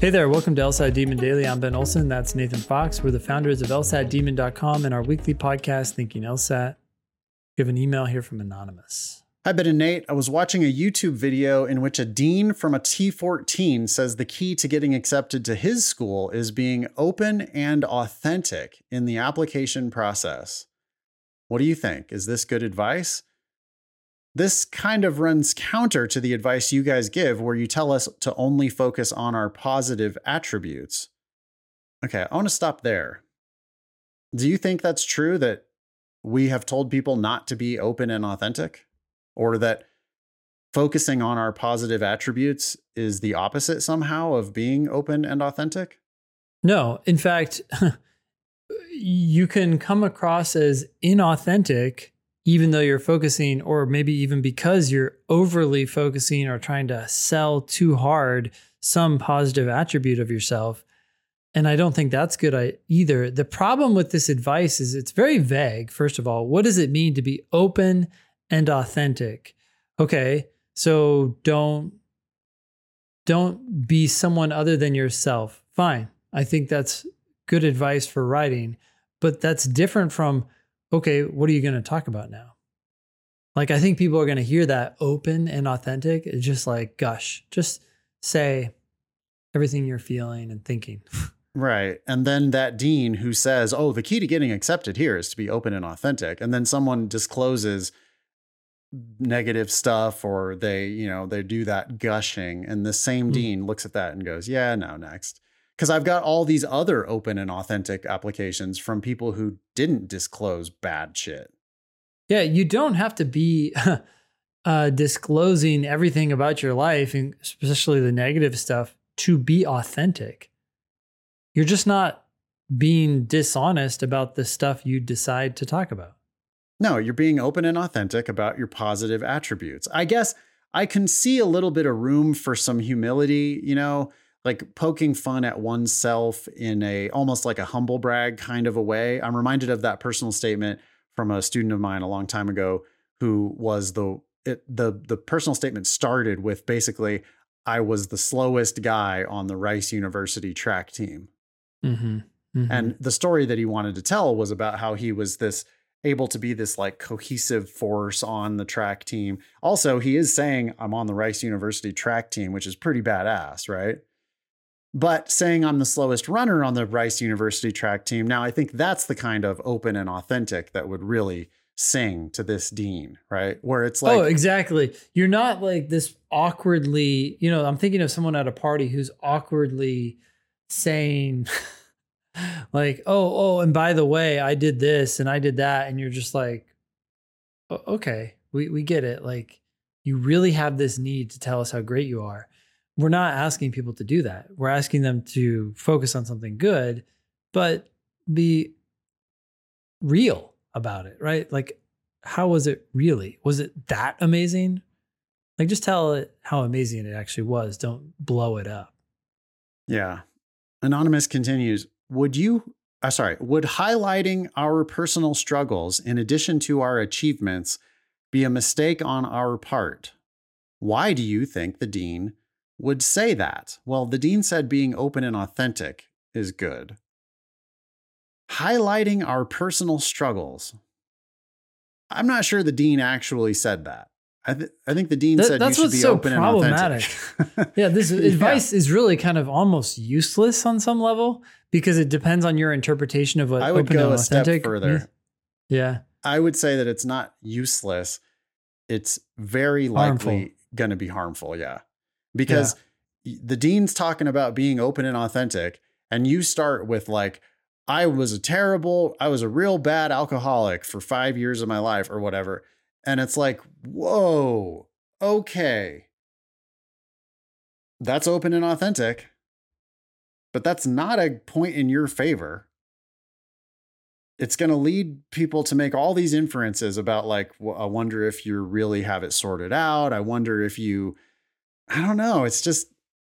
Hey there, welcome to LSAT Demon Daily. I'm Ben Olson. That's Nathan Fox. We're the founders of LSATdemon.com and our weekly podcast, Thinking LSAT. We have an email here from Anonymous. Hi, Ben and Nate. I was watching a YouTube video in which a dean from a T14 says the key to getting accepted to his school is being open and authentic in the application process. What do you think? Is this good advice? This kind of runs counter to the advice you guys give, where you tell us to only focus on our positive attributes. Okay, I want to stop there. Do you think that's true, that we have told people not to be open and authentic? Or that focusing on our positive attributes is the opposite somehow of being open and authentic? No, in fact, you can come across as inauthentic even though you're focusing, or maybe even because you're overly focusing or trying to sell too hard some positive attribute of yourself. And I don't think that's good either. The problem with this advice is it's very vague. First of all, what does it mean to be open and authentic? Okay, so don't be someone other than yourself. Fine. I think that's good advice for writing, but that's different from, okay, what are you going to talk about now? Like, I think people are going to hear that open and authentic. It's just like, gosh, just say everything you're feeling and thinking. Right. And then that dean who says, oh, the key to getting accepted here is to be open and authentic. And then someone discloses negative stuff, or they do that gushing. And the same dean looks at that and goes, yeah, no, next. Because I've got all these other open and authentic applications from people who didn't disclose bad shit. Yeah, you don't have to be disclosing everything about your life, and especially the negative stuff, to be authentic. You're just not being dishonest about the stuff you decide to talk about. No, you're being open and authentic about your positive attributes. I guess I can see a little bit of room for some humility, like poking fun at oneself in almost like a humble brag kind of a way. I'm reminded of that personal statement from a student of mine a long time ago, who was the personal statement started with basically, I was the slowest guy on the Rice University track team. Mm-hmm. Mm-hmm. And the story that he wanted to tell was about how he was able to be this like cohesive force on the track team. Also, he is saying, I'm on the Rice University track team, which is pretty badass, right? But saying I'm the slowest runner on the Rice University track team, now I think that's the kind of open and authentic that would really sing to this dean, right? Where it's like, oh, exactly. You're not like this awkwardly, I'm thinking of someone at a party who's awkwardly saying like, oh, and by the way, I did this and I did that. And you're just like, okay, we get it. Like, you really have this need to tell us how great you are. We're not asking people to do that. We're asking them to focus on something good, but be real about it, right? Like, how was it really? Was it that amazing? Like, just tell it how amazing it actually was. Don't blow it up. Yeah. Anonymous continues, would highlighting our personal struggles in addition to our achievements be a mistake on our part? Why do you think the dean would say that? Well, the dean said being open and authentic is good. Highlighting our personal struggles. I'm not sure the dean actually said that. I think the dean said you should be open and authentic. Yeah, this advice is really kind of almost useless on some level, because it depends on your interpretation of what I would open go and a step authentic further. Yeah. I would say that it's not useless. It's very likely going to be harmful. Yeah. Because the dean's talking about being open and authentic, and you start with like, I was a real bad alcoholic for 5 years of my life or whatever. And it's like, whoa, okay. That's open and authentic, but that's not a point in your favor. It's going to lead people to make all these inferences about like, I wonder if you really have it sorted out. I wonder if I don't know. It's just,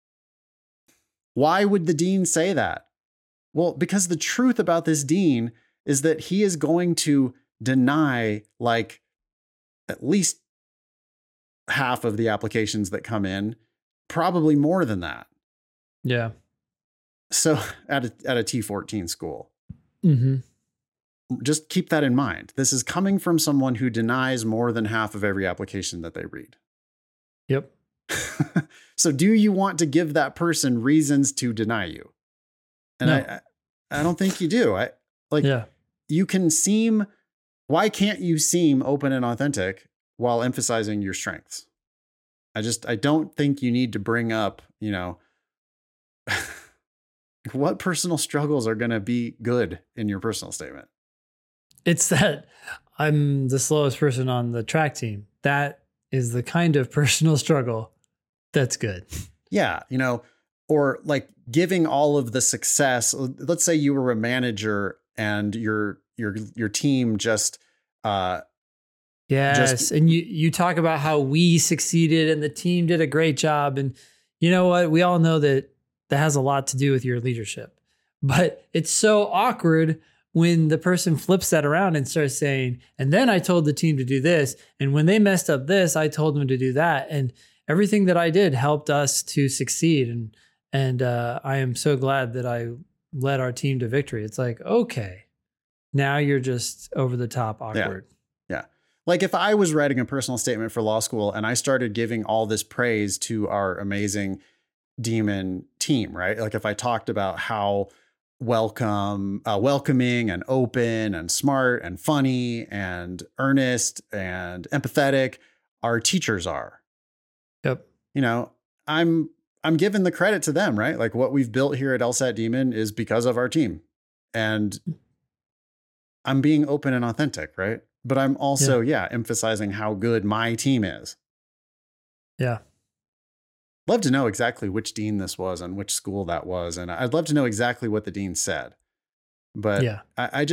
why would the dean say that? Well, because the truth about this dean is that he is going to deny like at least half of the applications that come in, probably more than that. Yeah. So at a T14 school, Mm-hmm. just keep that in mind. This is coming from someone who denies more than half of every application that they read. Yep. So do you want to give that person reasons to deny you? And No. I don't think you do. Yeah. You can seem, why can't you seem open and authentic while emphasizing your strengths? I don't think you need to bring up, what personal struggles are going to be good in your personal statement. It's that I'm the slowest person on the track team. That is the kind of personal struggle that's good. Yeah. Or like giving all of the success. Let's say you were a manager and your team just, yes. And you talk about how we succeeded and the team did a great job. And you know what? We all know that has a lot to do with your leadership. But it's so awkward when the person flips that around and starts saying, and then I told the team to do this. And when they messed up this, I told them to do that. And everything that I did helped us to succeed. And I am so glad that I led our team to victory. It's like, okay, now you're just over the top awkward. Yeah. Like if I was writing a personal statement for law school and I started giving all this praise to our amazing Demon team, right? Like if I talked about how welcoming and open and smart and funny and earnest and empathetic our teachers are. Yep. I'm giving the credit to them, right? Like what we've built here at LSAT Demon is because of our team. And I'm being open and authentic, right? But I'm also, emphasizing how good my team is. Yeah. Love to know exactly which dean this was and which school that was. And I'd love to know exactly what the dean said. But yeah.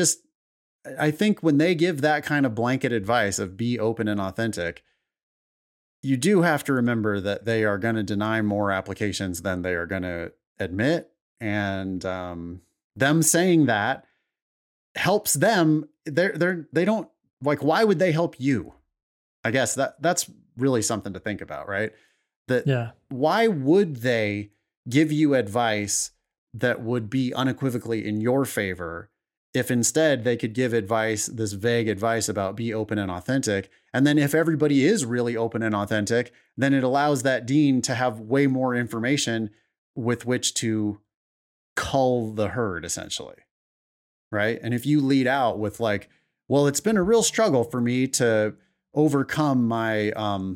I think when they give that kind of blanket advice of be open and authentic, you do have to remember that they are going to deny more applications than they are going to admit. And them saying that helps them. They don't like, why would they help you? I guess that's really something to think about, right? Why would they give you advice that would be unequivocally in your favor if instead they could give advice, this vague advice about be open and authentic? And then if everybody is really open and authentic, then it allows that dean to have way more information with which to cull the herd, essentially. Right. And if you lead out with like, well, it's been a real struggle for me to overcome my,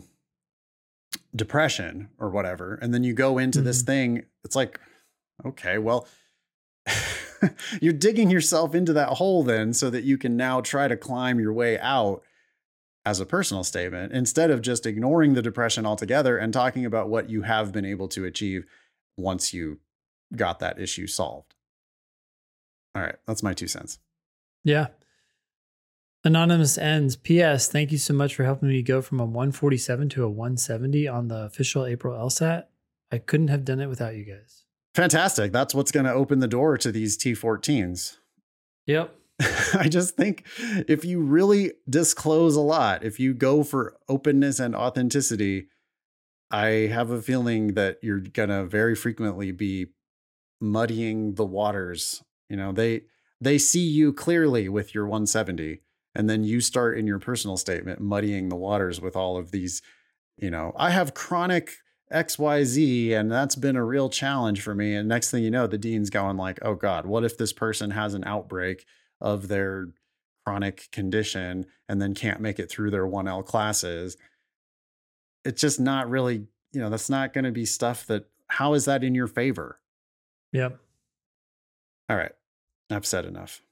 depression or whatever. And then you go into this thing, it's like, okay, well, you're digging yourself into that hole then so that you can now try to climb your way out as a personal statement instead of just ignoring the depression altogether and talking about what you have been able to achieve once you got that issue solved. All right. That's my 2 cents. Yeah. Anonymous ends. P.S. Thank you so much for helping me go from a 147 to a 170 on the official April LSAT. I couldn't have done it without you guys. Fantastic. That's what's going to open the door to these T14s. Yep. I just think if you really disclose a lot, if you go for openness and authenticity, I have a feeling that you're going to very frequently be muddying the waters. They see you clearly with your 170. And then you start in your personal statement muddying the waters with all of these, I have chronic XYZ and that's been a real challenge for me. And next thing you know, the dean's going like, oh God, what if this person has an outbreak of their chronic condition and then can't make it through their 1L classes? It's just not really, that's not going to be stuff that, how is that in your favor? Yep. All right. I've said enough.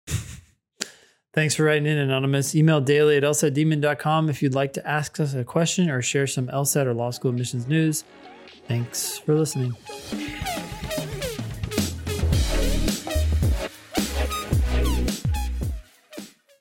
Thanks for writing in, Anonymous. Email daily@lsatdemon.com if you'd like to ask us a question or share some LSAT or law school admissions news. Thanks for listening.